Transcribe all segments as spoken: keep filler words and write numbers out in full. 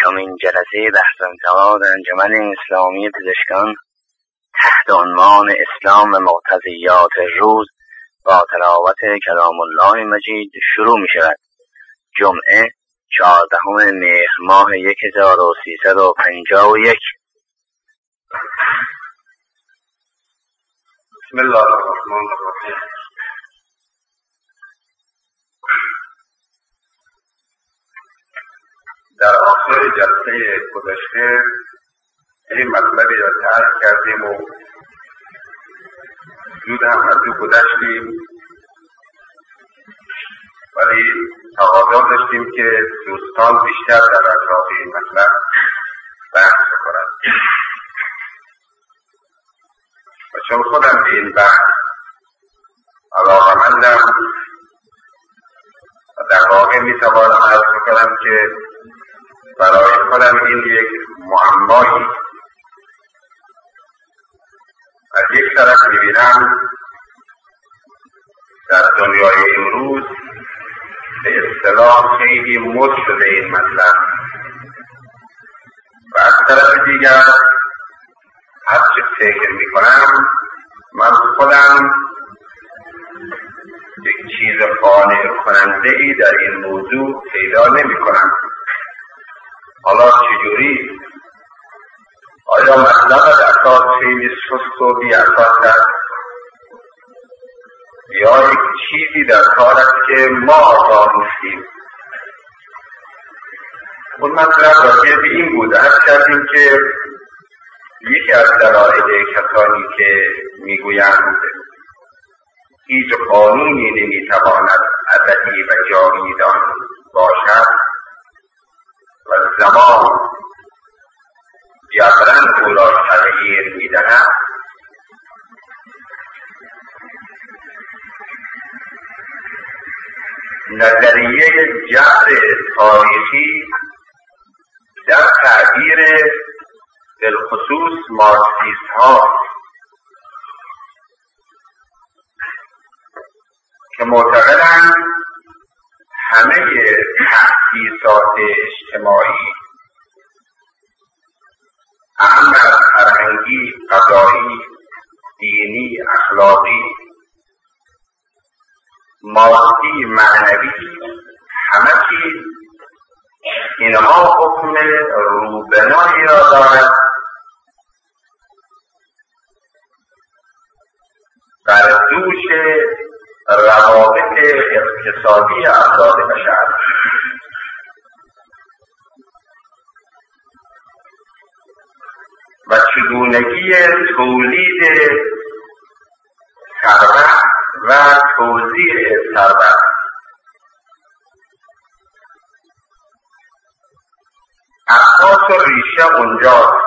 ششمین جلسه بحث و انتقاد انجمن اسلامی پزشکان تحت عنوان اسلام و مقتضیات روز با تلاوت کلام الله مجید شروع می شود. جمعه چهاردهم مهر ماه یک هزار و سیصد و پنجاه و یک. بسم الله الرحمن الرحیم. در آخر جلسه گذشته این مطلبی را طرح کردیم و زود هم از او گذشتیم، ولی تقاضا داشتیم که دوستان بیشتر در اطراف این مطلب بحث کنند و چون خودم به این بحث علاقه‌مندم و در واقع میتوانم عرض کنم که برای خودم این یک معمایی از یک طرف میبینم در دنیای امروز به اصطلاح خیلی مد شده این مطلب و از طرف دیگر هر چه فکر میکنم من خودم یک چیز قانع کننده ای در این موضوع پیدا نمی کنم. حالا چجوری؟ آیا مطلب از اساس خیلی سست و بی اساس است یا یک چیزی در کار است که ما آگاه نیستیم؟ اون مطلب راجع به این بود عرض کردیم که یکی از دلایل کسانی که میگویند هیچ قانونی نمیتواند ابدی و جاویدان باشد و زمان جبران او را تغییر میدهد، نظریه جبر تاریخی در تعبیر بالخصوص مارکسیست ها که معتقدند همه تأسیسات اجتماعی اهم از فرهنگی، قضایی، دینی، اخلاقی، مادی، معنوی، همه چیز اینها حکم روبنایی را دارد بر دوش روابط اقتصادی افراد بشر و چگونگی تولید ثروت و توزیع ثروت اساس و ریشه اونجاست.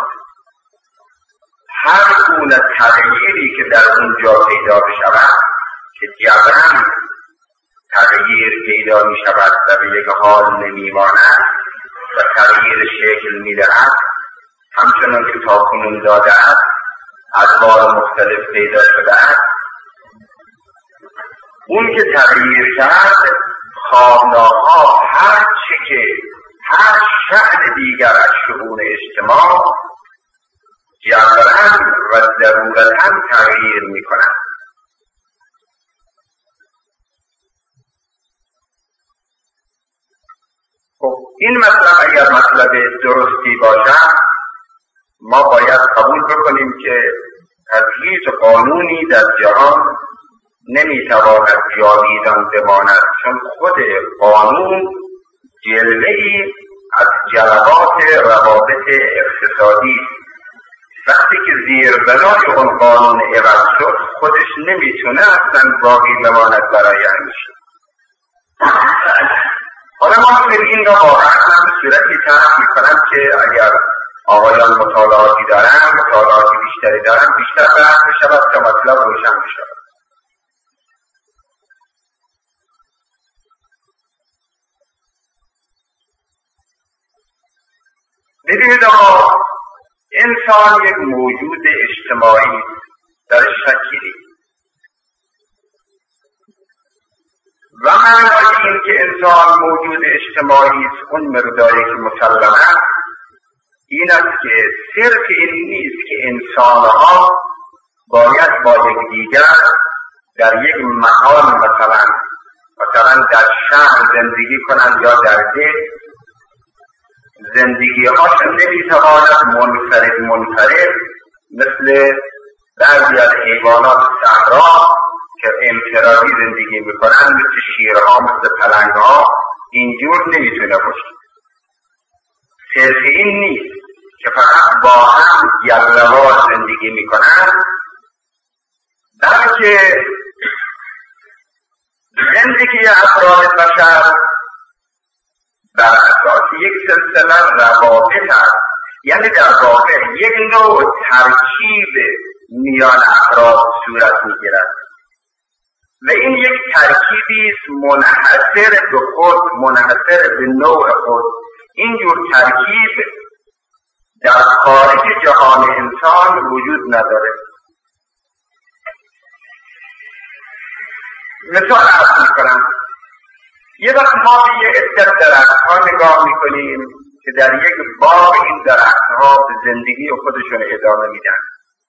هر گونه تغییری که در اونجا پیدا بشود که جبران تغییر پیدا می شود و به یک حال نمی ماند و تغییر شکل می دهد، همچنان که تاکنون داده است ادوار مختلف پیدا شده است. اون که تغییر کرد خواهناها هر چه که هر شأن دیگر از شؤون اجتماع جبران و ضرورتاً تغییر می کند. خب این مطلب اگر مطلب درستی باشد ما باید قبول بکنیم که از هیچ قانونی در جهان نمیتواند جاویدان بماند، چون خود قانون جلوه‌ای از جلوات روابط اقتصادی وقتی که زیر بنای اون قانون عوض شد خودش نمیتونه اصلا باقی بماند برای همیشه. حالا ما این را واقعا هم به صورتی طرح میکنم که اگر آقایان مطالعاتی دارن مطالعاتی بیشتری دارن بیشتر بحث بشود تا مطلب روشن بشود. ببینید آقا، انسان یک موجود اجتماعی در شکی نیست و معنای این که انسان موجود اجتماعی است اون مقداری که مسلمه این است که صرف این نیست که انسانها باید با یکدیگر در یک مکان مثلا مثلا در شهر زندگی کنند یا در ده، زندگی هاشون نمیتواند منفرد منفرد مثل بعضی از حیوانات صحرا که انفرادی زندگی میکنن، مثل شیرها، مثل پلنگها، اینجور نمیتونه باشه. صرف این نیست که فقط با هم گله‌وار زندگی میکنن، بلکه زندگی افراد بشر بر اساس یک سلسله روابط است، یعنی در واقع یک نوع ترکیب میان افراد صورت میگیرد و این یک ترکیبی است منحصر به خود، منحصر به نوع خود. اینجور ترکیب در خارج جهان انسان وجود نداره. مثال عرض میکنم، یه وقت ما به یه عدت درخت‌ها نگاه میکنیم که در یک باغ این درخت‌ها به زندگی خودشون ادامه میدن.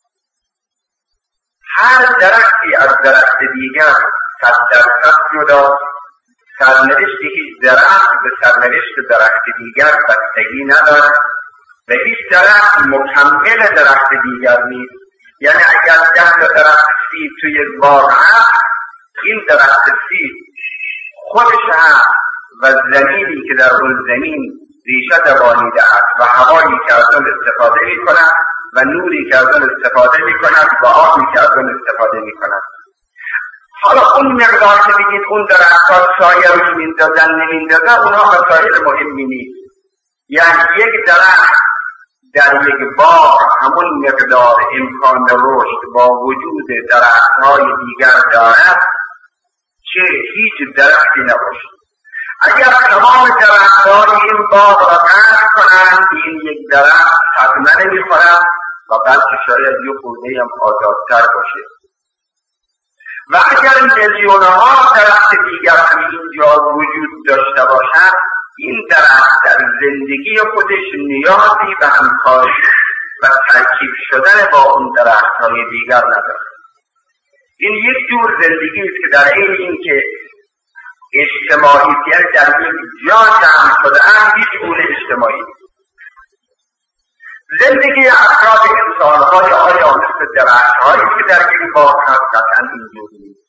هر درختی از درخت دیگر صد درصد جدا، سرنوشت هیچ درخت به سرنوشت درخت دیگر بستگی ندارد و هیچ درخت مکمل درخت دیگر نیست. یعنی اگر ده درخت سیب توی باغ هست، این درخت سیب خودش هست و زمینی که در اون زمین ریشه دوانیده است و هوایی که از اون استفاده می کند و نوری که از اون استفاده می کند و آبی که از اون استفاده می کند. حالا اون مقدار که بگید اون درخت‌ها سایه روش میندازن نمیندازن، اونها مسائل مهمی نیست. یعنی یک درخت در یک باغ همون مقدار امکان رشد با وجود درخت‌های دیگر دارد که هیچ درختی نباشد. اگر تمام درخت‌های این باغ را قطع کنند، این یک درخت صدمه نمی‌خورد و بلکه شاید یک خورده هم آزادتر باشه. و اگر میلیون‌ها درخت دیگر هم اینجا وجود داشته باشد، این درخت در زندگی خودش نیازی به همکاری و ترکیب شدن با اون درخت‌های دیگر ندارد. این یک جور زندگی است که در این این که اجتماعیت در یک جا جمع شده هم هیچ گونه اجتماعی. زندگی افراد انسان‌های آیا مثل درخت‌هایی که در یک باغ هست؟ قطعاً اینجور نیست.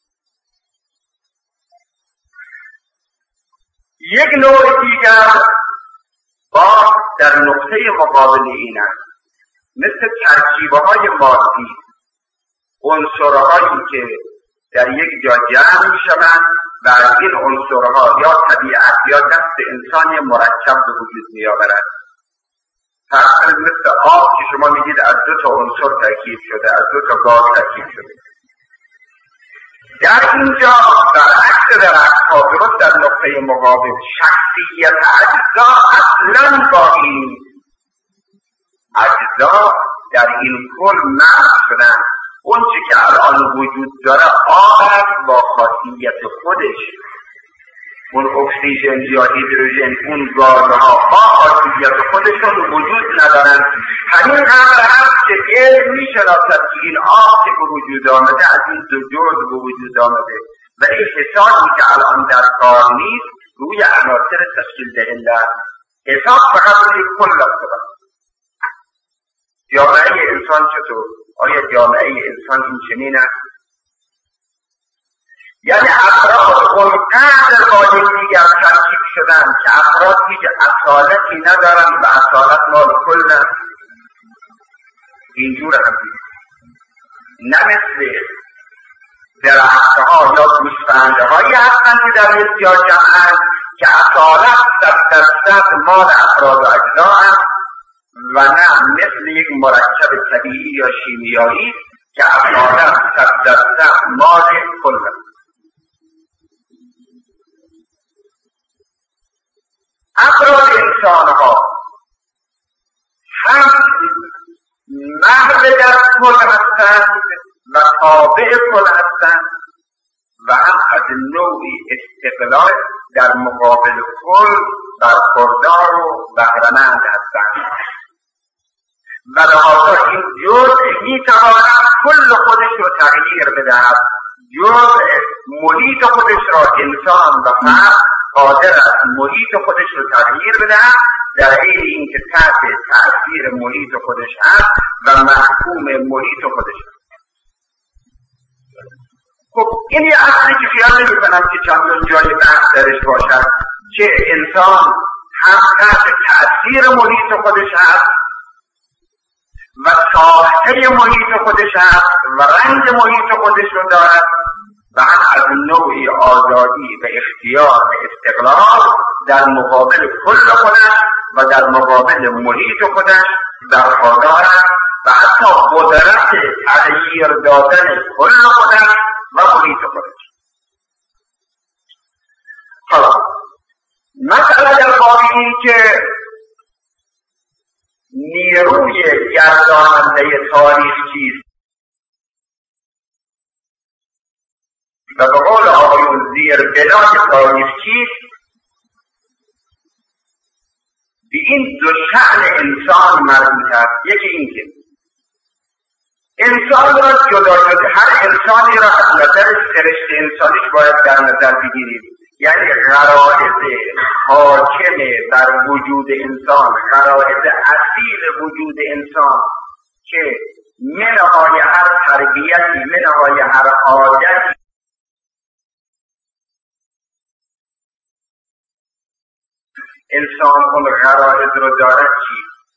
یک نوع دیگر باغ در نقطه مقابل این است، مثل ترکیب‌های مادی، عنصرهایی که در یک جا جمع می‌شوند و از این عنصرها یا طبیعت یا دست انسان مرکب به وجود می‌آورد. فرض مثل آب که شما میگید از دو تا عنصر ترکیب شده، از دو تا گاز ترکیب شده. در اینجا برعکس درخت‌ها درست در نقطه مقابل شخصیت اجزا اصلاً باقی نیست. اجزا در این کل محو شدن. اون چی که الان وجود داره آب است با خاصیت خودش. اون اکسیژن یا هیدروژن، اون گازها با خاصیت خودشون وجود ندارن. همین امر هست که علم میشناسد که این آب که به وجود آمده از این دو جزء به وجود آمده و این حسابی که الان در کار نیست روی عناصر تشکیل دهنده است. حساب فقط روی کل است. جامعه انسان چطور؟ آیا جامعه انسان این چنین است؟ یعنی افراد اونقدر با یکدیگر ترکیب شدن که افراد هیچ اصالتی ندارن و اصالت مال کل است. اینجور هم نه مثل درختها یا گوسفندهایی هستند که در یک جا جمعند که اصالت صد درصد مال افراد و اجزا است و نه مثل یک مرکب طبیعی یا شیمیایی که اصالت صد درصد مال کل است. افراد انسانها هم محو در کل هستند و تابع کل هستند و هم از نوعی استقلال در مقابل کل برخوردار و بهره‌مند هستند. این جزء میتواند کل خودش رو تغییر بدهد. جزء محیط خودش را انسان و فرد قادر است محیط خودش رو تغییر بدهد، در این اینکه تحت تأثیر محیط خودش هست و محکوم محیط خودش هست. خب این یه اصلی که خیال نمی کنم که چندان جای بحث درش باشد که انسان هم تحت تأثیر محیط خودش هست و ساخته محیط خودش هست و رنگ محیط خودش رو دارد و هم از نوعی آزادی و اختیار و استقلال در مقابل کل خودش و در مقابل محیط خودش برخوردار است و حتی قدرت تغییر دادن کل خودش و محیط خودش. حالا مسئله در باب این که نیروی گرداننده تاریخ چیست و به قول آقایون زیر بنای تاریخ چیست، به این دو شأن انسان مربوط است. یکی این که انسان را جدا جدا، هر انسانی را از نظر سرشت انسانیش باید در نظر بگیرید، یعنی غرایز حاکم بر وجود انسان، غرایز اصیل وجود انسان که منهای هر تربیتی، منهای هر عادتی انسان اون غرایز رو دارد چی؟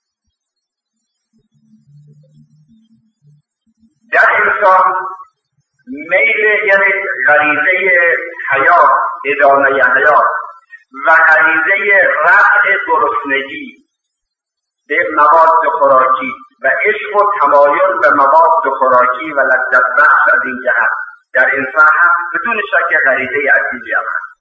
در انسان میل، یعنی غریزه حیات، ادامه حیات و غریزه رفع گرسنگی به مواد خوراکی و عشق و تمایل به مواد خوراکی و لذت بخش از این جهت در انسان هست، بدون شک غریزه اصیلی هم هست.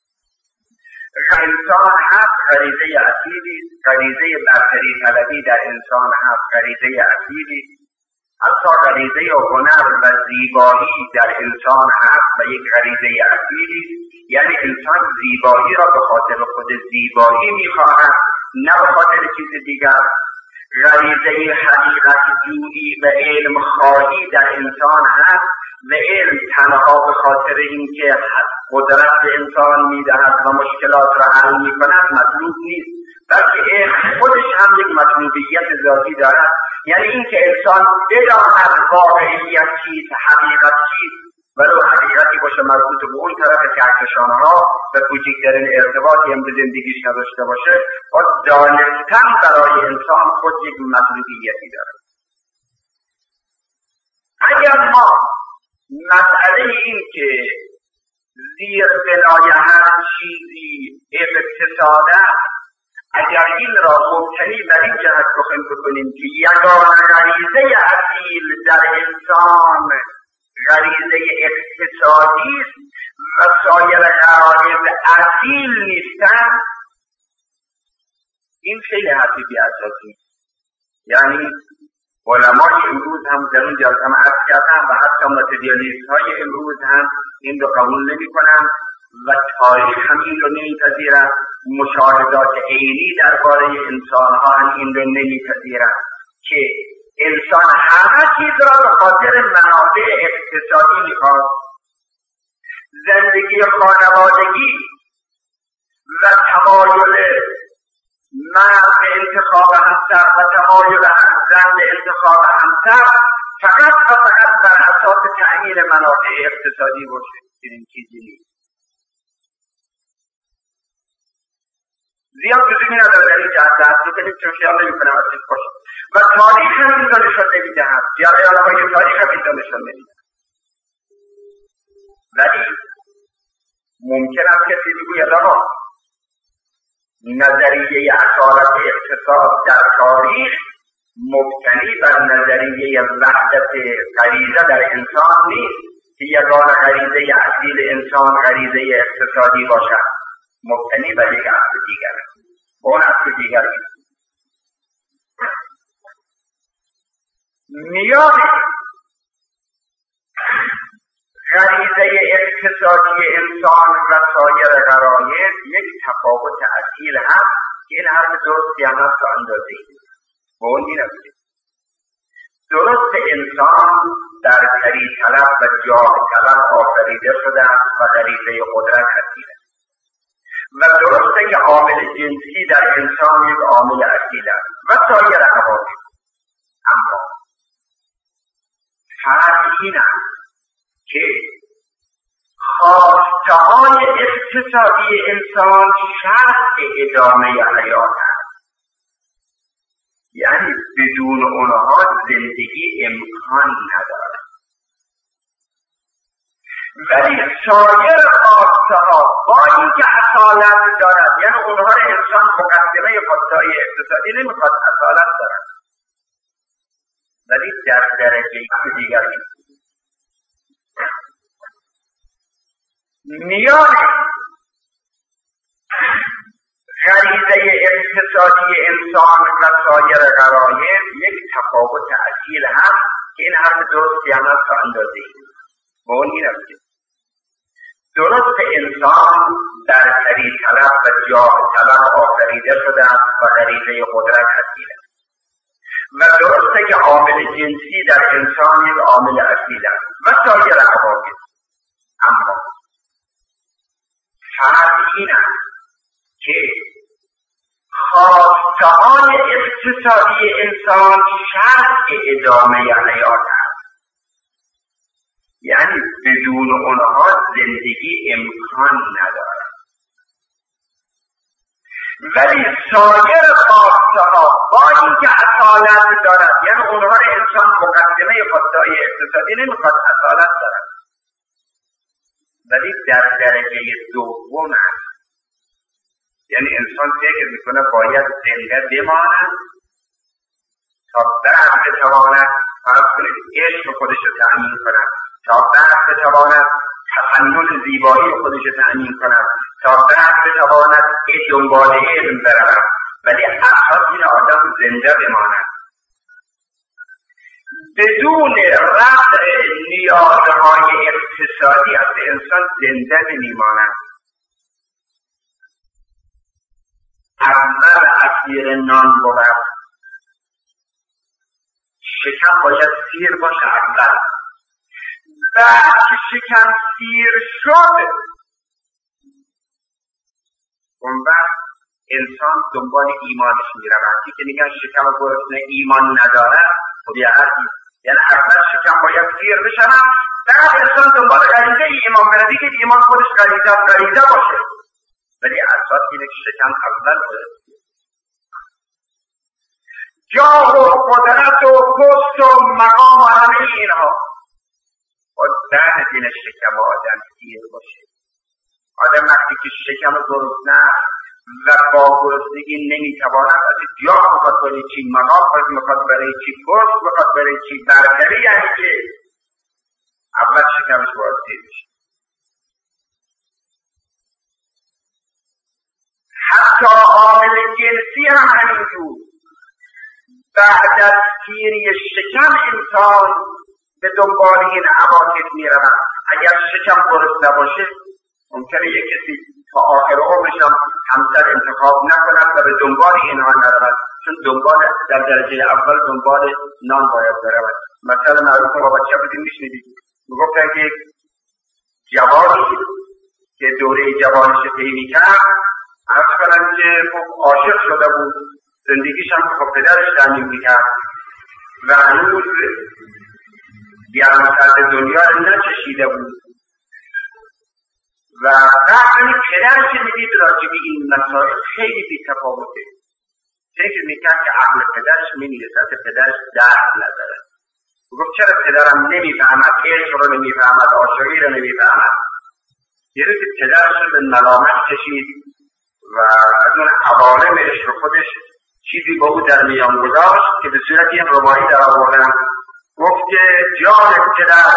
انسان هست غریزه اصیلی، غریزه برتری طلبی در انسان هست غریزه اصیلی، حتی غریزه هنر و زیبایی در انسان هست و یک غریزه اصیلی، یعنی انسان زیبایی را به خاطر خود زیبایی میخواهد، نه به خاطر چیز دیگر. غریزه حقیقت جویی و علم خواهی در انسان هست و علم تنها به خاطر اینکه قدرت به انسان میدهد و مشکلات را حل میکند مطلوب نیست، بلکه علم خودش هم یک مطلوبیت ذاتی دارد، یعنی اینکه انسان بداند واقعیت چیست، حقیقت چیست، ولو حقیقتی باشه مربوط به اون طرف کهکشانها و کوچکترین ارتباطی هم به زندگیش نداشته باشه، و دانستن برای انسان خود یک مطلوبیتی دارد. اگر ما مسئله این که زیر بنای هر چیزی اقتصاد است، اگر این را مبتنی بر این جهت بخوایم بکنیم که یگانه غریزه اصیل در انسان غریزه اقتصادی است و سایر غرایز اصیل نیستند، این خیلی حرفی بی‌اساسی. یعنی علمای امروز هم در اون جلسه هم عرض کردن و حتی ماتریالیست های امروز هم این رو قبول نمی کنن و تاریخ هم این رو نمیپذیرن، مشاهدات عینی درباره انسان ها هم این رو نمیپذیرن که انسان همه چیز را به خاطر منافع اقتصادی میخواد. زندگی خانوادگی و تمایل مرد به انتخاب همسر و تمایل زن به انتخاب همسر فقط و فقط بر اساس تأمین منافع اقتصادی باشه، این چیزی نیست. زیاد لزومی نداره در این جهت بحث بکنیم چون خیال نمی‌کنم از این باشه و تاریخ هم این را نشان نمی‌دهد، یا علمای تاریخ هم این را نشان نمی‌دهد. ولی ممکن است کسی بگوید آقا نظریه اصالت اقتصاد در تاریخ مبتنی بر نظریه وحدت غریزه در انسان نیست که یگانه غریزه اصیل انسان غریزه اقتصادی باشد، مبتنی بر یک اصل دیگر، اون اصل دیگر نیست. میان غریزه اقتصادی انسان و سایر غرایز یک تفاوت اصیل هست که این حرف درستی هم هست و اندازه ای و اون این است درست انسان در کری طلب و جاه طلب آفریده شده است و غریزه قدرت اصیل است و درسته که عامل جنسی در انسان یک عامل اصیل است و سایر عوامل. اما فرق این است که خواسته‌های اقتصادی انسان شرط ادامه حیات است، یعنی بدون اونها زندگی امکان ندارد. ولی سایر خواسته‌ها با اینکه اصالت دارد، یعنی اونها را انسان مقدمه خواسته‌های اقتصادی نمیخواد اصالت دارد، ولی در درجه دیگری میان غریزه اقتصادی انسان و سایر غرایز یک تفاوت اصیل هست که این حرف درستی هم هست تا اندازه‌ای. با اون این است که درست انسان در کری طلب و جاه طلب آفریده شده است و غریزه قدرت اصیل است و درسته که عامل جنسی در انسان یک عامل اصیل است و سایر عوامل. اما فرق این است که خواسته‌های اقتصادی انسان شرط ادامه حیات است، یعنی بدون اونها زندگی امکان ندارد. ولی سایر خواسته‌ها با اینکه اصالت دارد، یعنی اونها را انسان مقدمه خواسته‌های اقتصادی نمیخواد اصالت دارد، ولی در درجه دوم است. یعنی انسان فکر میکنه باید زنده بماند تا بعد بتواند فرض کنید عشق خودش رو تأمین کند، تا بعد بتواند تفنن زیبایی خودش رو تأمین کند، تا بعد بتواند دنبال علم برود، ولی اساس این آدم زنده بماند. بدون رفع نیازهای اقتصادی از انسان زنده نمیماند. اول اسیر نان بود، شکم باید سیر باشه اول. بعد که شکم سیر شد، اون وقت انسان دنبال ایمانش میرود. که میگن شکم گرسنه ایمان نداره، خب یه حرفی، یعنی اول شکم باید سیر بشود، بعد انسان دنبال غریزه ایمان بره. دیگه ایمان خودش غریزه غریزه باشه، ولی اساس اینه که شکم اول باید سیر. جاه و قدرت و پست و مقام و همه اینها با درد دین شکم آدم سیر باشه. آدم وقتی که شکم گرسنه و با گرسنگی نمیتواند از جاه بخواد برای چی مقام بخواد برای چی پست بخواد برای چی برتری، یعنی که اول شکمش باید سیر بشه. حتی عامل جنسی هم همینجور. بعد از سیری شکم انسان به دنبال این عواطف میرود. اگر شکم گرسنه باشه ممکنه یک کسی تا آخر عمرش هم همسر انتخاب نکند و به دنبال اینها نرود، چون دنبال در درجه اول دنبال نان باید برود. مثلا معروف با بچه بودیم میشنیدید میگفتن که جوانی که دوره جوانش طی میکرد، عرض کنم که خب عاشق شده بود، زندگیش هم خب پدرش تامین میکرد و هنوز گرمسرد دنیا رو نچشیده بود و وقتی پدرش میدید راجبی این مسائل خیلی بی تفاوته. فکر میکرد که عقل پدرش میمیرسد، پدرش درد نداره. گفت چرا پدرم نمیفهمد، عشق رو نمیفهمد، عاشقی رو نمیفهمد. یه روزی پدرش رو به ملامت کشید و از اون عوالم عشق خودش چیزی با او در میان گذاشت که به صورت این ربایی در آوردن. گفت که جان پدر،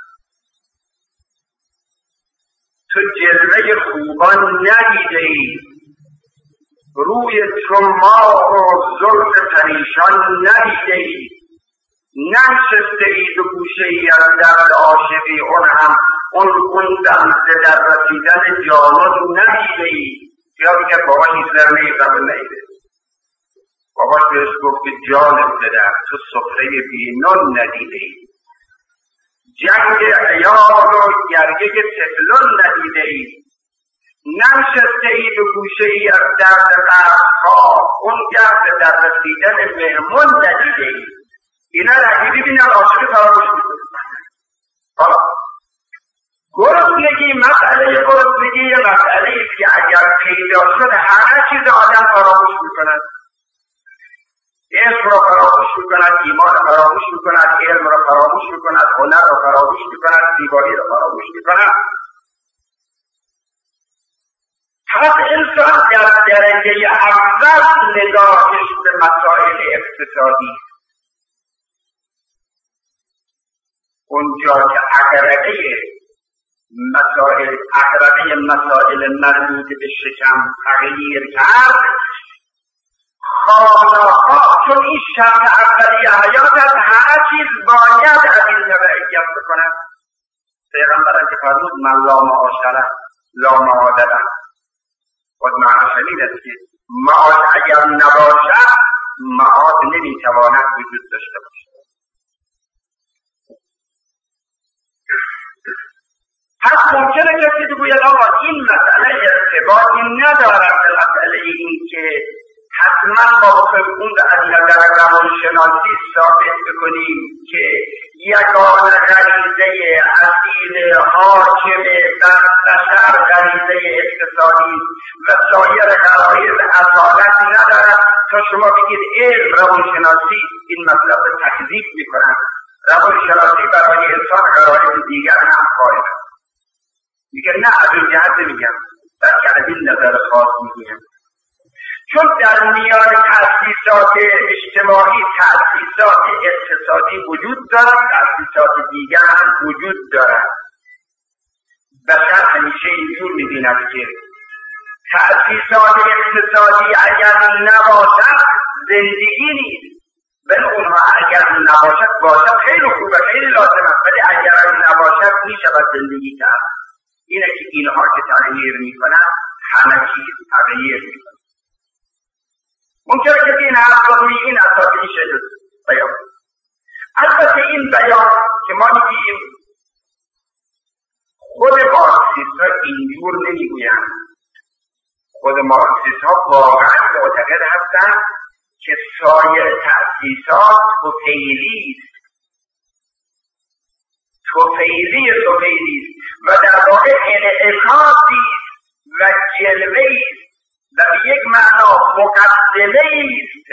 تو جلوه خوبان ندیده ای، روی چماق و زلف پریشان ندیده ای، ننشسته ای دو گوشه ای از درد عاشقی، اون هم اون خوندم ز در رسیدن جانان ندیده ای. یا بگه بابا هیتلر نیست و نیده. باباش بهش گفت که جان پدر تو سفره بی نان ندیده ای، جنگ عیار و گرگه طفلان ندیده ای، ننشسته ای به گوشه ای از درد قرصها اون گرد در رسیدن مهمون ندیده ای. اینا را ببینن عاشق فراموش میکنه. حالا گرسنگی، مسئله گرسنگی یه مسئله ایست که اگر پیدا شده همه چیز آدم فراموش میکنن. عشق را فراموش میکند، ایمان را فراموش میکند، علم را فراموش میکند، هنر را فراموش میکند، زیبایی را فراموش میکند. پس انسان در درجه اول نگاهش به مسائل اقتصادی، اونجا که اغرقه مسائل اغرقه مسائل مربوط به شکم تغییر کرد، خانه‌ها چون این شرط اولی حیات از هر چیز باید از این تبعیت بکنند. پیغمبران که فرمود من لا معاشره لا معادله، خود معنی شنید است که معاش اگر نباشد معاد نمیتواند وجود داشته باشد. پس ممکنه کسی بگوید آقا این مسئله ارتباطی ندارد به مسئله این که حتما با خود از نظر روانشناسی ثابت بکنیم که یگان غریزه اصیل حاکم بر بشر غریزه اقتصادی و سایر غرایز اصالت ندارد تا شما بگید علم روانشناسی این مطلب رو تکذیب میکنند. روانشناسی برای انسان غرایز دیگر هم قائل است. میگه نه از این جهت میگم، بلکه از این نظر خاص میگم. چون در میان تأسیسات اجتماعی تأسیسات اقتصادی وجود دارد، تأسیسات دیگر هم وجود دارد. بشر همیشه اینجور می‌بیند که تأسیسات اقتصادی اگر نباشد زندگی نیست، ولی اونها اگر نباشد باشد خیلی خوبه، خیلی لازمه، ولی اگر نباشد میشود زندگی کرد. اینه که اینها که تغییر میکنند همه چیز تغییر میکنند. ممکنه که این حرف رو روی این اساس میشه بیان. البته این بیان که ما میگیم خود مارکسیست ها اینجور نمیگویند. خود مارکسیست ها واقعا معتقد هستند که سایر تأسیسات توفیلی است، توفیلی توفیلی است و در واقع انعکاسی و جلوه‌ای و به یک معنا مقدمه است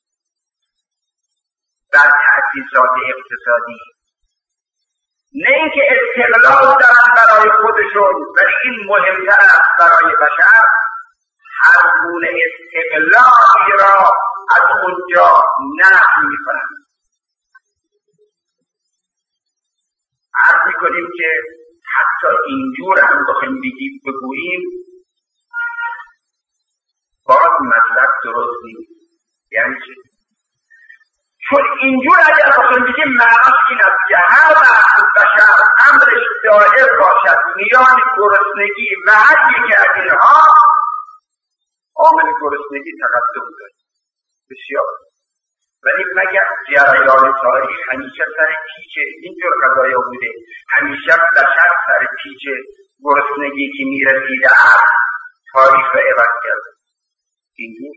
در تأسیسات اقتصادی. نه اینکه استقلال دارن برای خودشون، ولی این مهمتر است برای بشر هر گونه استقلالی را از اونجا نفی میکنن. عرض میکنیم که حتی اینجور هم بخوایم بگوییم باز مطلب درست نیست. یعنی چه؟ چون اینجور اگر بخوایم بگیم معناش این است که هر وقت بشر امرش دائر باشد میان گرسنگی و هر یکی از اینها، عامل گرسنگی تقدم دارد بسیار، ولی مگر جریان تاریخ همیشه سر پیچ اینجور قضایا بوده، همیشه بشر سر پیچ گرسنگی که میرسیده است تاریخ را عوض کرده. اینجور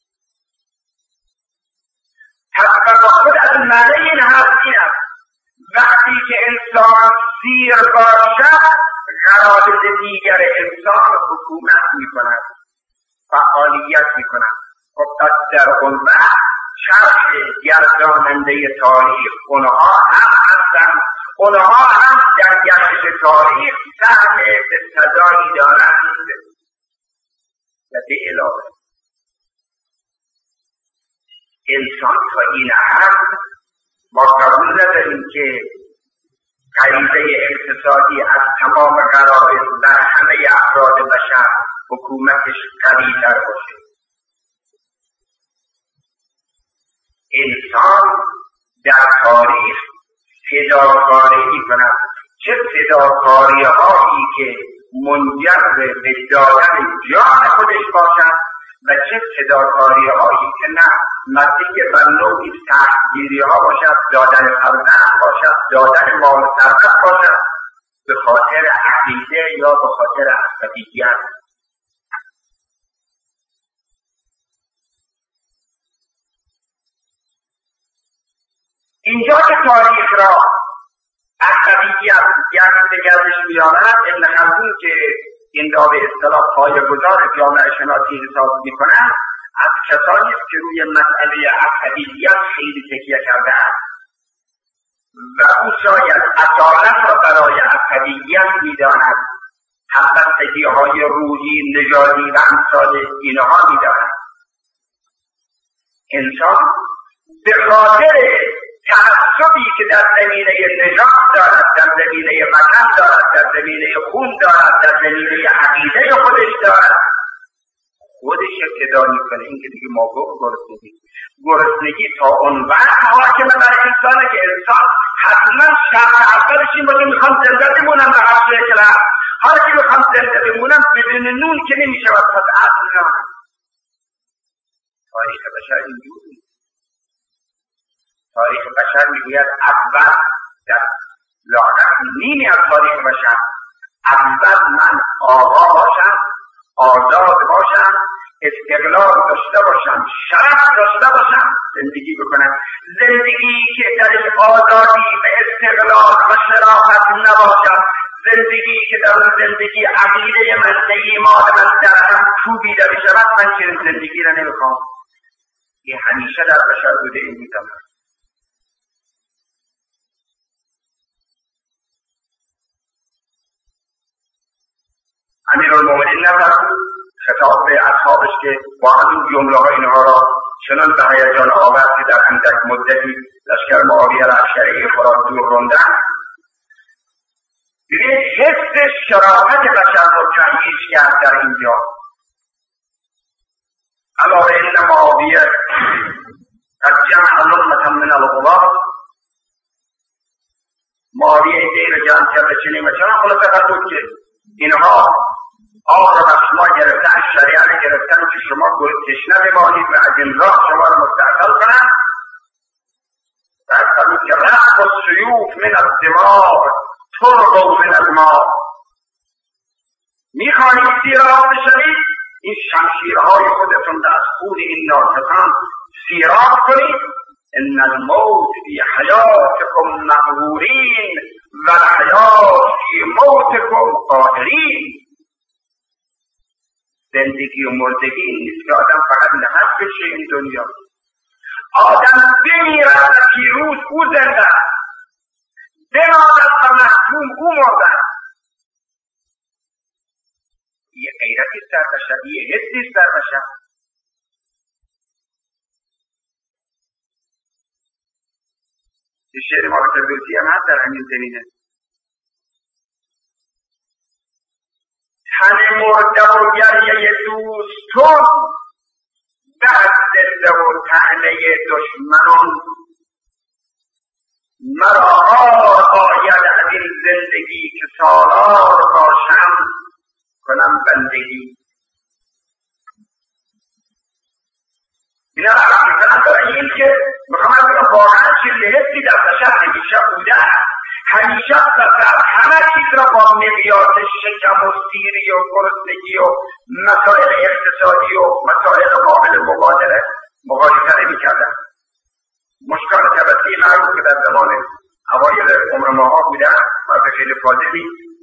پس خود از معنی این حرف این است وقتی که انسان سیر باشد غرایز دیگر انسان حکومت میکند، فعالیت میکند. خب پس در اون وقت چرخ گرداننده تاریخ اونها هم هستند، اونها هم در گردش تاریخ سهم به سزایی دارند. و به علاوه انسان تا این حد ما قبول نداریم که غریزه اقتصادی از تمام غرایز در همه افراد بشر حکومتش قوی‌تر باشه. انسان در تاریخ فداکاری می‌کند، چه فداکاری هایی که منجر به دادن جان خودش باشد و چه فداکاری هایی که نه مبنی بر نوعی سختگیری ها باشد، دادن فرزند باشد، دادن مال و ثروت باشد به خاطر عقیده یا به خاطر عصبیت. اینجا که تاریخ را عصبیت یعنی به گردش می‌آورد، ابن خلدون که این را به اصطلاح پایه‌گذار جامعه شناسی حساب می‌کنند، از کسانی است که روی مسئله عصبیت خیلی تکیه کرده است و او شاید اصالت را برای عصبیت می‌داند، همبستگی‌های روحی، نژادی و امثال اینها می‌داند. انسان به خاطر تعصبی که در زمینه نژاد دارد، در زمینه وطن دارد، در زمینه خون دارد، در زمینه عقیده خودش دارد، خودش ابتدا میکنه این که دیگه موضوع گرسنگی گرسنگی تا اون وقت حاکمه بر انسانه که انسان حتما شرط اولش این باشه میخوام زنده بمونم به هر شکل هست. حالا که میخوام زنده بمونم بدون نون که نمیشود، پس اصل نان. تاریخ بشر اینجور نیست. تاریخ بشر میگوید اول در لااقل نیمی از تاریخ بشر اول من آقا باشم، آزاد باشم، استقلال داشته باشم، شرف داشته باشم، زندگی بکنم. زندگی که درش آزادی و استقلال و شرافت نباشد، زندگی که در زندگی عقیده من، ایمان من در هم کوبیده بشود، من چنین زندگی را نمیخوام. این همیشه در بشر بوده. این میتونه امیرالمومنین نفرمود خطاب به اصحابش که با همین جمله‌ها اینها را چنان به هیجان آورد که در اندک مدتی لشکر معاویه را از شریعه فرات دور راندند. ببینید حس شرافت بشر را تهییج کرد در اینجا. الا ان معاویه قد جمع لقمة من الغبار، معاویه دیر جمع کرده چنین و چنان. خلاصه فرمود که اینها آب را بر شما گرفتن، شریعه را گرفتن که شما تشنه بمانید و از این راه شما را مستعصل کنند. بعد فرمود که رفع السیوف من الدماء تربو من الماء، میخواهید سیراب بشوید، این شمشیرهای خودتون را از خون این ناطقان سیراب کنید. ان الموت فی حیاتکم مقهورین و الحیات فی موتکم قاهرین. زندگی و مردگی این نیست که آدم فقط نحس بشه این دنیا. آدم بمیرد و پیروز او زنده است، بماند و محکوم او مرده. یه غیرتی در بشر، یه حسی در بشر. یه شعر مارک فردوسی هم هست در همین زمینه. تن مرده و گریه دوستان بعد زنده و طعنه دشمنان، مرا آر آید از این زندگی که سالار باشم کنم بندگی. اینا را رفت میکنم برای این که میخوام از بگم واقعا چه حسی در بشر همیشه بوده است. همیشه بشر همه چیز را با مقیاس شکم و سیری و گرسنگی و مسائل اقتصادی و مسائل قابل مبادله مقایسه میکردن. مشکل تبسی معروف که در زمان اوایل عمر ماها بوده و خیلی فاضلی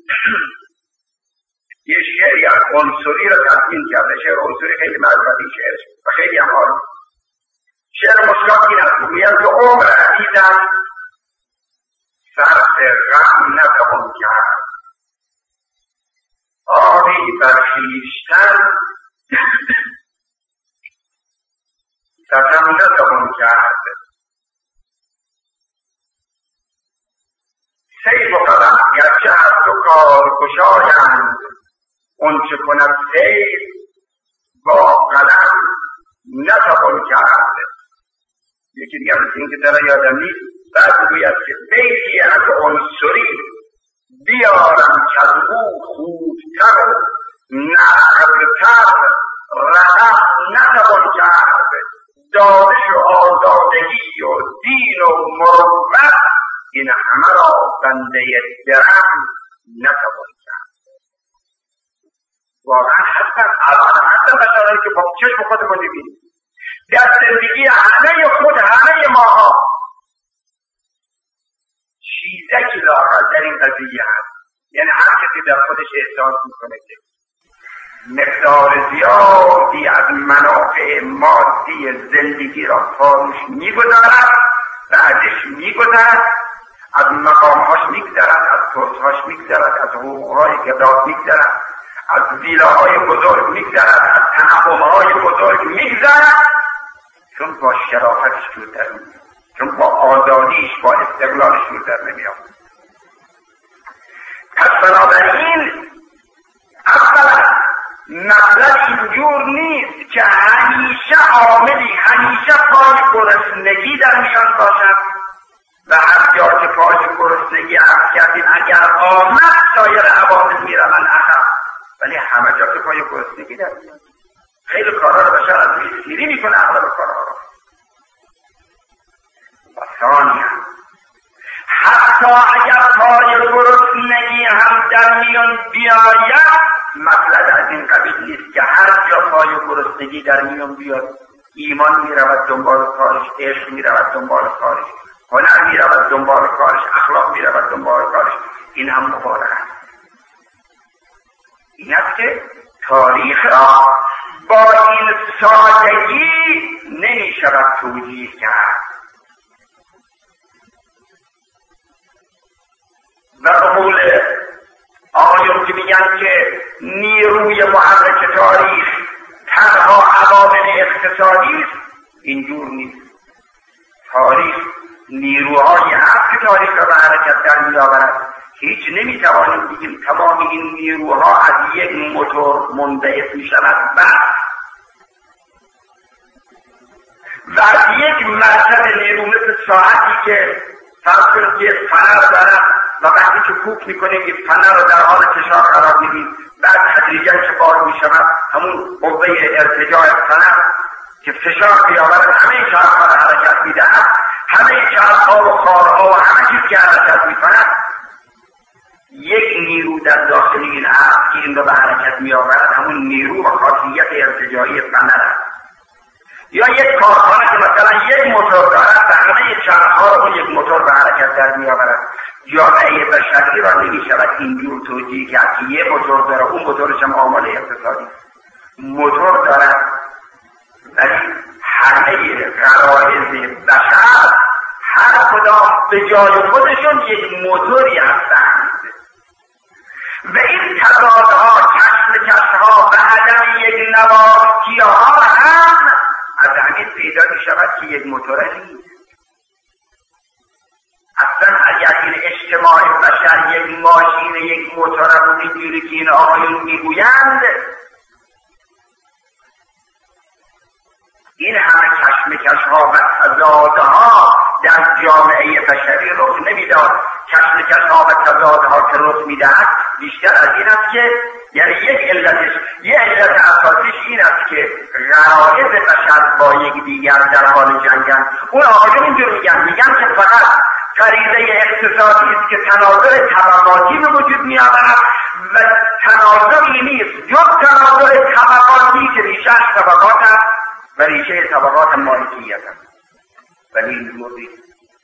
یه شعری از عنصری را تدوین کرده. شعر عنصری خیلی معروف این شعر و خیلی هم عالی. شعر مشکل این است میگن که عمر عزیزم صرف غم نتوان کرد، آبی بر خویشتن ستم نتوان کرد. سیف و قلم گرچه از دو کار گشایند، اون چه کند سیف با قلم نتوان کرد. یکی دیگر مثل این که در یادم نیست. بعد بگوید که بیتی از عنصری بیارم که از او خوبتر و نقدتر رقم نتوان کرد، دانش و آزادگی و دین و مروت این همه را بنده درم نتوان کرد. واقعا هستن الان هستن بشرانی که با چشم خودمون می‌بینیم در زندگی همه خود همه ماها چیزکی لاغر در این قضیه هست. یعنی هر کسی در خودش احساس میکنه که مقدار زیادی از منافع مادی زندگی را پاروش میگذارد، بعدش میگذارد، از مقامهاش میگذارد، از پستهاش میگذارد، از حقوقهای گداد میگذارد، از ویلاهای بزرگ میگذارد، از تنعمهای بزرگ میگذارد، چون با شرافتش جور در نمیاد، چون با آزادیش با استقلالش جور در نمیاد. پس بنابراین اولا مطلب اینجور نیست که همیشه عاملی همیشه پای گرسنگی در میان باشد و هر جا که پای گرسنگی عرض کردیم اگر آمد سایر عوامل میروند عقب، ولی همه جا که پای گرسنگی در میان. خیلی کارها رو بشر از روی سیری میکنه اغلب کارها رو. و ثانیا حتی اگر پای گرسنگی هم در میان بیاید مطلب از این قبیل نیست که هر جا پای گرسنگی در میان بیاد ایمان میرود دنبال کارش، عشق میرود دنبال کارش، هنر میرود دنبال کارش، اخلاق میرود دنبال کارش. این هم مبالغه است. این است که تاریخ را با این سادگی نمی شود توجیه کرد و به قول آقایون که میگن که نیروی محرک تاریخ تنها عوامل اقتصادی است، اینجور نیست. تاریخ نیروهایی هست که تاریخ را به حرکت در میآورد. هیچ نمیتوانیم بگیم تمام این نیروها از یک موتور منبعث میشود و از یک مرکب نیرو مثل ساعتی که فرض کنید که فنر دارد و وقتی که کوک میکنیم این فنر رو در حال فشار قرار میدیم، بعد تدریجا که بار میشود همون قوه ارتجاع فنر که فشار بیاورد همه چرخها را حرکت میدهد، همه چرخها و خارها و همه چیز که حرکت میکند یک نیرو در داخل این هست که این را به حرکت میآورد، همون نیرو و خاصیت ارتجاعی فنر است. یا یک کارخانه که مثلا یک موتور دارد و همه چرخها را اون یک موتور به حرکت در میآورد. جامعه بشری را نمیشود اینجور توجیه کرد که یک موتور داره اون موتورش هم عامل اقتصادی موتور دارد، ولی همه غرایز بشر هر کدام به جای خودشون یک موتوری هستند و این تضادها، کشمکشها و عدم یک نواختی ها هم از همین پیدا می شود که یک موتور نیست. اصلا اگر این اجتماع بشر یک ماشین یک موتور بود اینجوری که این آقایون میگویند، این همه کشمکشها و تضادها در جامعه بشری رخ نمیداد. کشمکشها و تضادها که رخ میدهد بیشتر از این است که یعنی یک علتش یک علت اساسیش این است که غرایز بشر با یک دیگر در حال جنگن. اون آقایون اینجور میگن میگن که فقط فریضه اقتصادی است که تناظر طبقاتی به وجود میآورد و تناظری نیست جز تناظر طبقاتی که ریشه‌اش طبقات است و ریشه طبقات مالکیت است. ولی اینجور نیست.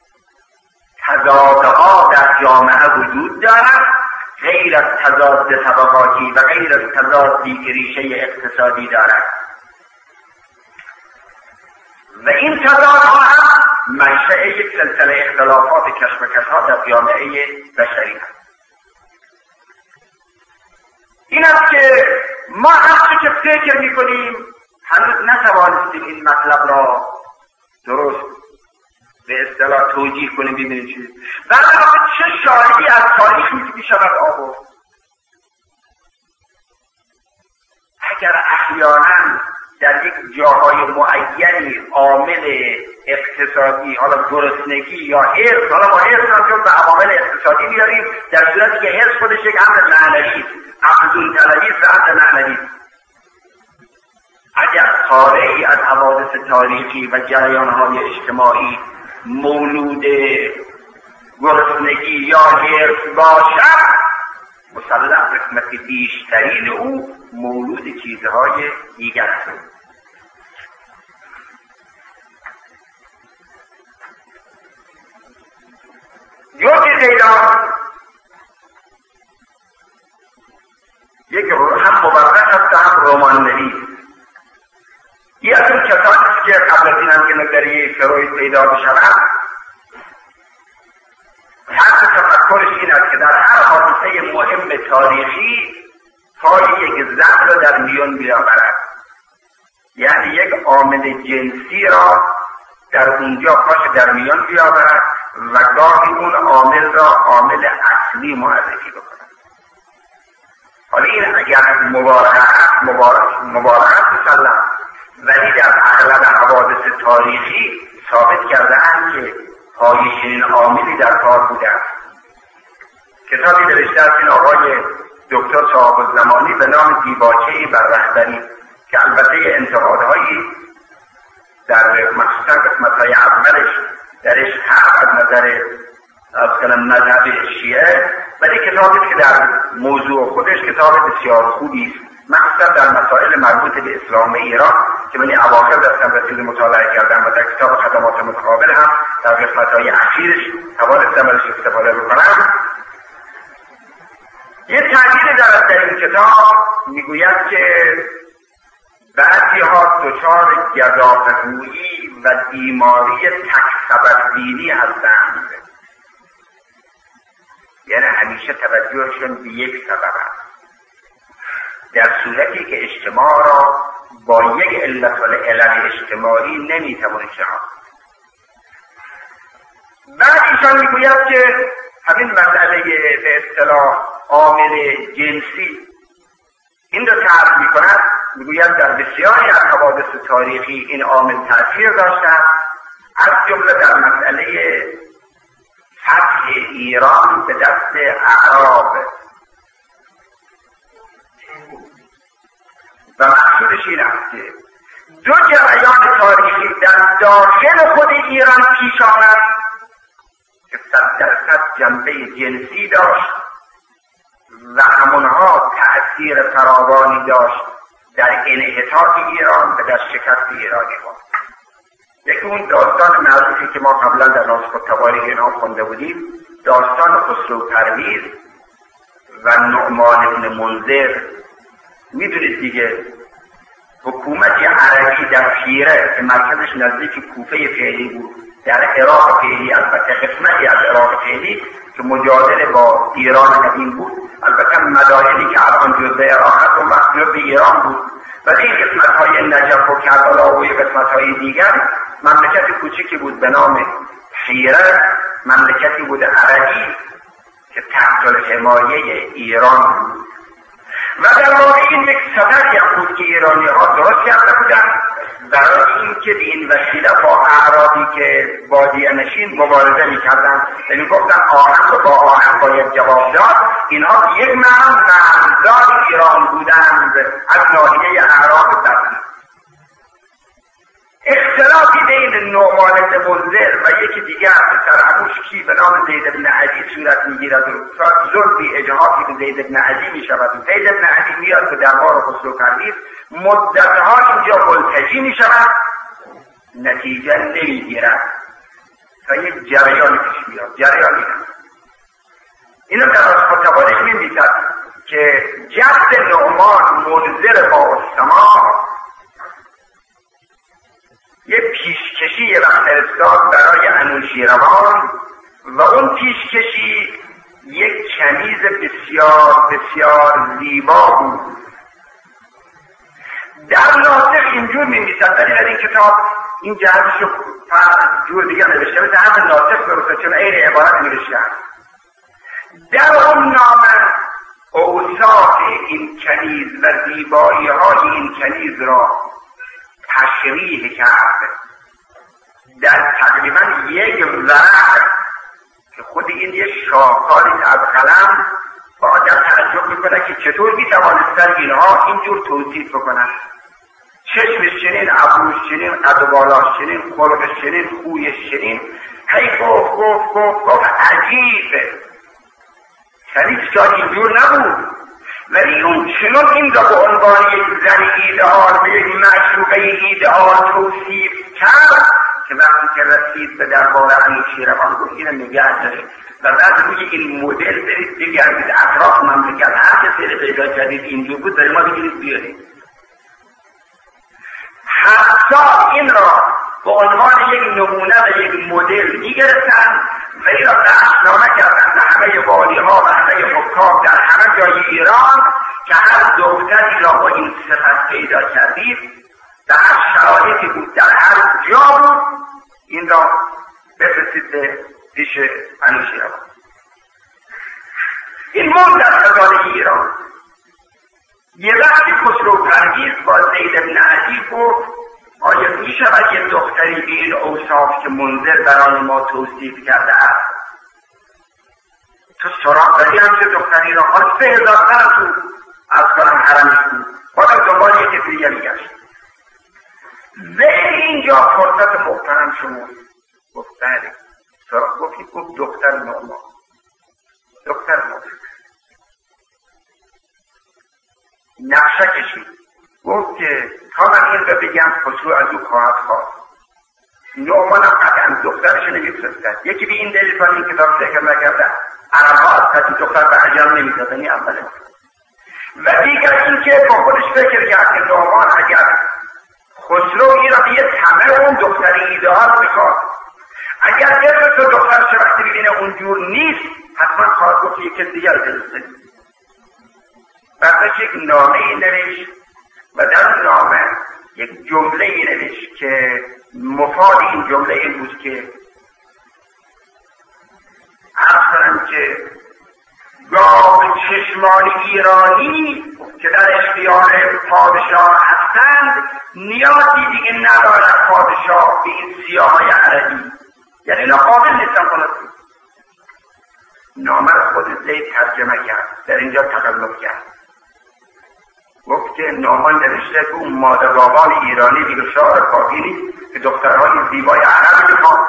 تضادها در جامعه وجود دارد غیر از تضاد طبقاتی و غیر از تضادی که ریشه اقتصادی دارد و این تضادها هم منشأ یک سلسله اختلافات کشمکش‌ها در جامعه بشری است. این است که ما هرچی که فکر می‌کنیم هنوز نتوانستیم این مطلب را درست به اصطلاح توجیه کنیم ببینید چیز و البته چه شاهدی از تاریخ میتونی شود آورد. اگر احیانا در یک جاهای معینی عامل اقتصادی حالا گرسنگی یا حرص، حالا ما حرص هم چون به عوامل اقتصادی میاریم در صورتی که حرص خودش یک امر معنوی است، افزون طلبی است و امر معنوی است. اگر پاره‌ای از حوادث تاریخی و جریان‌های اجتماعی مولود گرسنگی یا حرص باشد، مسلم قسمت بیشترین او مولود چیزهای دیگر است. جورج زیدان یک هم مورخ است هم رمان نویس. این از اون کسانی است که قبل از این هم که نظریه فروید پیدا بشود، حد تفکرش این است که در هر حادثه مهم تاریخی پای یک زن را در میان بیاورد، یعنی یک عامل جنسی را در اونجا پاش در میان بیاورد و گاهی اون عامل را عامل اصلی معرفی بکند. حالا این اگر مبارکت مبارکت مسلم، ولی در اغلب حوادث تاریخی ثابت کرده‌اند که پای چنین عاملی در کار بوده است. کتابی نوشته است این آقای دکتر صاحب الزمانی به نام دیباچه‌ای بر رهبری که البته انتقادهایی در مخصوصا قسمت‌های اولش درش هست از نظر از کنم مذهب شیعه، ولی کتابی که در موضوع خودش کتاب بسیار خوبی است، مخصوصا در مسائل مربوط به اسلام ایران که من اواخر دستم رسید مطالعه کردم و در کتاب خدمات متقابل هم در قسمت‌های اخیرش توانستم ازش استفاده بکنم. یه تعبیر دارد در این کتاب، میگوید که بعضی ها دچار گزافه‌گویی و بیماری تک سبب بینی هستند، یعنی همیشه توجهشون به یک سبب است، در صورتی که اجتماع را با یک علت والعلل اجتماعی نمیتوان شناخت. بعد ایشان میگوید که همین مسئله به اصطلاح عامل جنسی این را تعریف میکند، میگوید در بسیاری از حوادث تاریخی این عامل تأثیر داشته است، از جمله در مسئله فتح ایران به دست اعراب و مقصودش این است که دو جریان تاریخی در داخل خود ایران پیش آمد که صد درصد جنبه جنسی داشت و همونها تأثیر فراوانی داشت در انحطاط ایران و در شکست ایرانی ها. یکی اون داستان معروفی که ما قبلا در ناسخ التواریخ اینها خونده بودیم، داستان خسرو پرویز و نعمان بن منذر. میدونید دیگه حکومتی عربی در خیره که مرکزش نزدیک کوفه فعلی بود، در عراق فعلی، البته قسمتی از عراق فعلی که مجادل با ایران قدیم بود، البته مدائنی که الان جزء عراق هست اون وقت جزء ایران بود، ولی این قسمت‌های نجف و کربلا و قسمت‌های دیگر مملکت کوچکی بود به نام خیره، مملکتی بود عربی که تحت الحمایه ایران بود. و در واقع این یک سفری هم بود که ایرانی ها درست کرده بودن برای اینکه به این وسیله با اعرابی که بادیه نشین مبارزه میکردن، یعنی گفتن آهن و با آهن باید جواب داد. اینها یک معنی مرزدار ایران بودند از ناحیه اعراب دست. اختلافی بین نعمان بن منذر و یکی دیگر پسرعموش کی به نام زید بن عدی صورت میگیرد و ظلمی اجهافی به زید بن عدی میشود. زید بن عدی میاد به دربار خسرو پرویز، مدتها اینجا ملتجی میشود، نتیجه نمیگیرد تا یک جریان پیش میاد. جریانی نه اینو در ناسخ التواریخ می‌نویسد که جد نعمان منذر با السما یه پیشکشی یه وقت فرستاد برای انوشیروان و اون پیشکشی یک کنیز بسیار بسیار زیبا بود. در ناسخ اینجور می‌نویسد، ولی در این کتاب این جهتش رو جور دیگر نوشته، مثل همه ناسخ درسته چون این عبارت نوشته است. در اون نامه اوصاف این کنیز و زیبایی های این کنیز را تشریح کرد در تقریبا یک ورق که خود این یک شاهکاری از قلم با آدم تعجب میکنه که چطور میتوانستن اینها اینجور توصیف بکنن. چشمش چنین، ابروش چنین، قد و بالاش چنین، خلقش چنین، خویش چنین، هی گفت گفت گفت گفت عجیبه. شریف شاید اینجور نبود، ولی اون چنون این را به عنوان یک زن ایدئال، به یک معشوقه ایدئال توصیف کرد که وقتی که رسید به دربار انوشیروان گفت اینو نگه دارید و بعد روی این مدل برید بگردید اطراف مملکت، هر کسی پیدا کردید اینجور بود برای ما بگیرید بیارید. حتی این را به عنوان یک نمونه و یک مدل میگرفتن و این را بحثنامه کردن به همه والیها و همه حکام در همه جای ایران که هر دختری را با این صفت پیدا کردید، در هر شرایطی بود، در هر جا بود، این را بفرستید به پیش انوشیروان. این موند در خزانه ایران. یه وقتی خسرو پرویز با زید بن علی گفت آیا می شود یه دختری به این اوصاف که منذر برای ما توصیف کرده است تو سراغ داری همچه دختری را؟ حال سه هزار سن تو از کنم حرمش بود، خودم دنبال یکی دیگه میگشت. و اینجا فرصت محترم شما گفت بله سراغ گفتی گفت دختر نورما دختر نورما نقشه کشید گفت که تا من این رو بگم خسرو از او خواهد خواست. نعمان هم قطعا دخترش نمی‌فرستد. یکی به این دلیل این کتاب ذکر نکرده عرب‌ها از کسی دختر به عجم نمی‌دادن اوله. و دیگر این که با خودش فکر کرد که نعمان اگر خسرو این را به یه طمع اون دختر ایدئال می‌خواد، اگر بفرست و دخترش وقتی ببینه اونجور نیست حتما خواهد گفت یک کسی دیگر بفرسته. بعدش یک نامه ای نوشت و در نامه یک جمله ای نوشت که مفاد این جمله این بود که عرض کنم که گاه چشمان ایرانی که در اختیار پادشاه هستند نیازی دیگه ندارد پادشاه به این سیاهای عربی، یعنی اینا قابل نیستن خلاصی. نامه را خود زید ترجمه کرد، در اینجا تقلب کرد، گفت که نعمان نوشته که اون مادربابان ایرانی دیگه شعر کافی نیست که دخترهای زیبای عرب بخواد.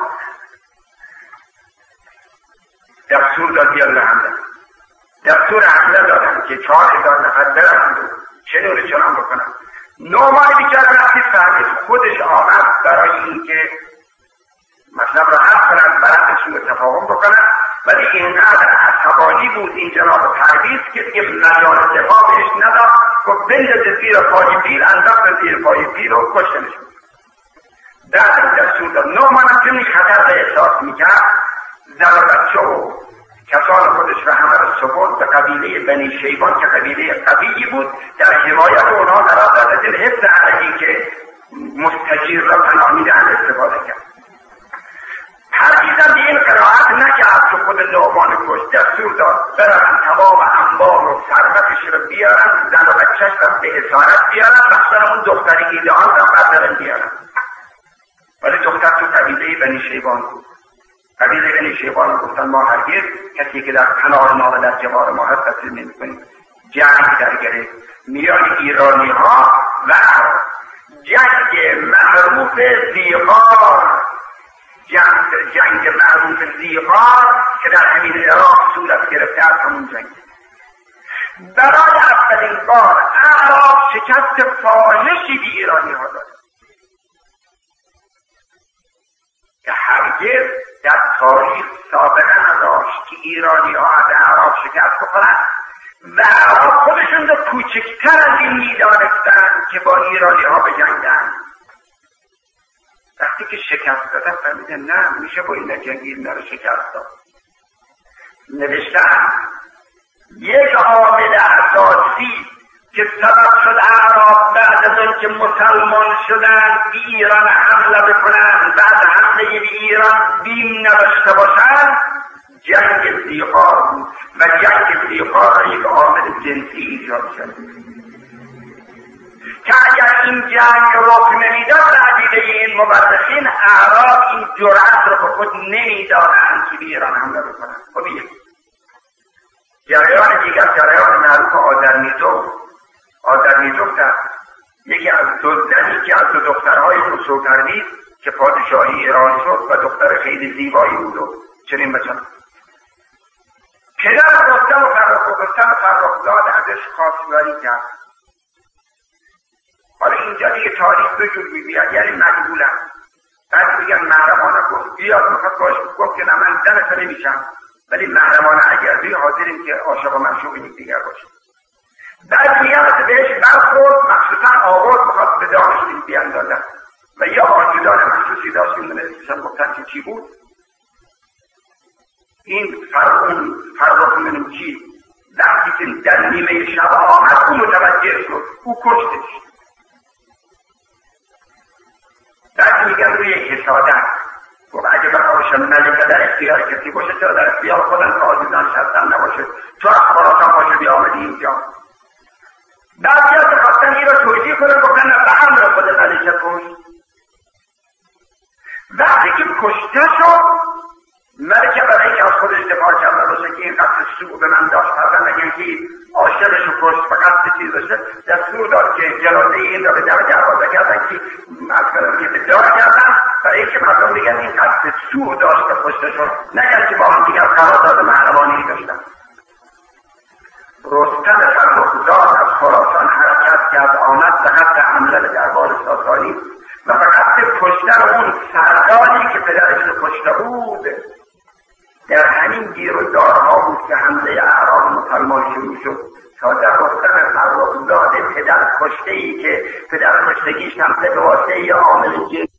دستور داد بیاد حمله، دستور حمله دادن که چهار هزار نفر برند و چنور چنان بکنن. نعمان بیچاره وقتی فهمید خودش آمد برای اینکه مطلب را حل کنند برندشون رو تفاهم بکنن، ولی اینقدر عصبانی بود این جناب پرویز که دیگه مجال دفاع بهش نداد، گفت بندازه زیر پای پیل، انداخت زیر پای پیل و کشتنش بود. در دستور داد. نعمان هم چنین خطر را احساس میکرد، زن و بچه و کسان خودش را همه را سپرد به قبیله بنی شیبان که قبیله قویی بود، در حمایت اونها قرار داد، از این حفظ عربی که مستجیر را پناه میدهند استفاده کرد. پرویزم به این قرائت نکرد که خود نعمان کش، دستور داد برن تمام انبار و ثروتش رو بیارن، زن و بچه‌ش رو به اسارت بیارن، بخشن اون دختر ایدئال رو بردارن بیارن. ولی دختر تو قبیله بنی شیبان بود. قبیله بنی شیبان گفتن ما هرگز کسی که در پناه ما و در جوار ما هست تسلیم نمی‌کنیم. جنگ در گره میان ایرانی ها و جنگ معروف زیغار، جنگ, جنگ معروف زیغار که در همین عراق صورت گرفته از همون جنگ. برای اولین بار اعراب شکست فاحشی به ایرانی ها داد که هرگز در تاریخ سابقه نداشت که ایرانی ها از اعراب شکست بخورند و اعراب خودشون رو کوچکتر از این میدانستند که با ایرانی ها بجنگند. وقتی که شکست دادن فهمیدن نه میشه با این جنگی اینا رو شکست داد. نوشتن یک عامل اساسی که سبب شد اعراب بعد از اون که مسلمان شدن به ایران حمله بکنن، بعد حمله به ایران بیم نداشته باشن، جنگ زیغار بود و جنگ زیغار یک عامل جنسی ایجاد شد که اگر این جنگ رخ نمیداد عدیده این مورخین اعراب این جرأت رو به خود نمیدادند که به ایران حمله بکنن. خب یک جریان دیگر جریان معروف آذرنیتوف آذرنیتوف در یکی از دو زنی که از دو دخترهای خسروپرویز که پادشاهی ایران شد و دختر خیلی زیبایی بود و چنین بچن. پدر رستم و فرخ رستم و فرخزاد ازش خواستگاری کرد. حالا اینجا دیگه تاریخ دو جور میبینن، یعنی مجبولن. بعد میگن محرمانه گفت بیاد میخواد باش گفت که نه من زنت نمیشم، ولی محرمانه اگر بی حاضریم که عاشق و معشوق یک دیگر باشه. بعد میگن بهش برخورد، مخصوصا آواز میخواد به دانشتین بیاندازن و یا آجودان مخصوصی داشت که منستشن گفتن که چی بود. این فرقون فرق منم چی وقتی که در نیمه شب آمد او متوجه شد، او کشتش. بعد میگن روی حسادت گفت اگه بخواهشم ملکه در اختیار کسی باشه چرا در اختیار خودم که آزیدان شستن نباشه، تو اخباراتم باشه بی آمدی اینجا. بعد یا که خواستن این را توجیه کنن گفتن به هم را خود ملکه کشت. وقتی که کشته شد ملکه برای که از خودش دفاع کرده باشه که این قصد سوء به من داشت کردن نگه که عاشقش رو کشت و قصد چیز داشته، دستور داد که جنازه این را به در دروازه کردن که از کردن که به دار کردن برای که مردم بگن این قصد سوء داشت و کشته شد، نگه که با هم دیگر قرارداد محرمانه‌ای داشتن. رستم فرخزاد از خراسان حرکت کرد، آمد به قصد حمله به دربار ساسانی و به قصد کشتن اون سرداری که پدرش رو کشته بود. در همین گیر و دارها بود که حمله اعراب مسلمان شروع شد تا در رستم فرخزاد پدر کشته ای که پدر کشتگیش حمله به واسطه عامل جن